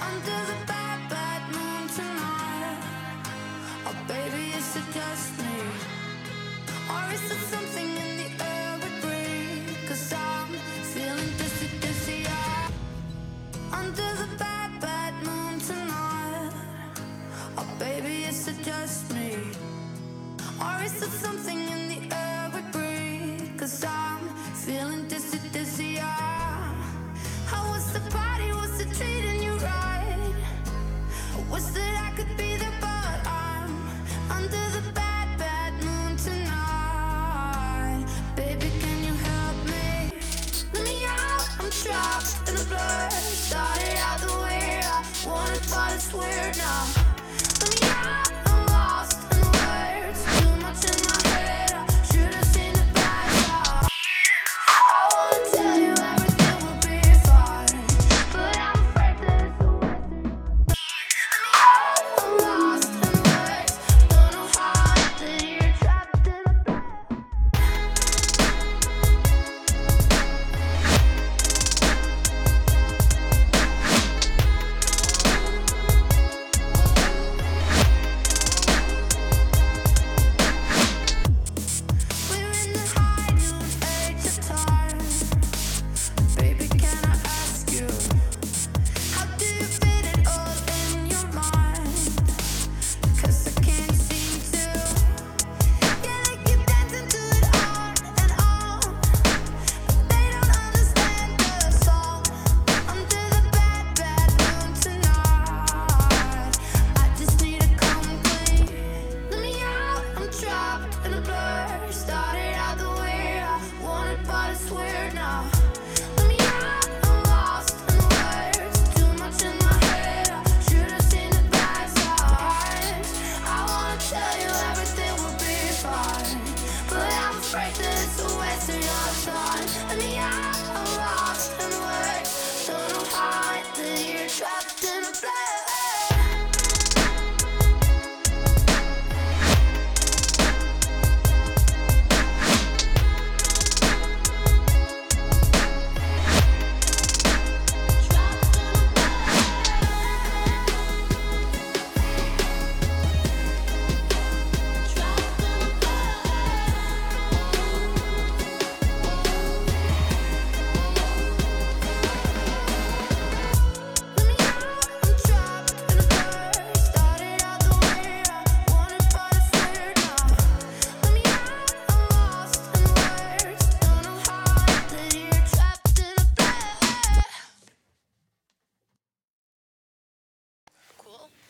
Under the bad, bad moon tonight. Oh baby, is it just me? Or is it something in the air we breathe? 'Cause I'm feeling dizzy, dizzy, yeah. Under the bad, bad moon tonight. Oh baby, is it just me? Or is it something in the air we breathe? 'Cause I'm feeling dizzy, dizzy, yeah. How was the party? Was it treating you right? I wish that I could be there, but I'm under the bad, bad moon tonight. Baby, can you help me? Let me out, I'm trapped in the blur. Started out the way I wanted, but it's weird now.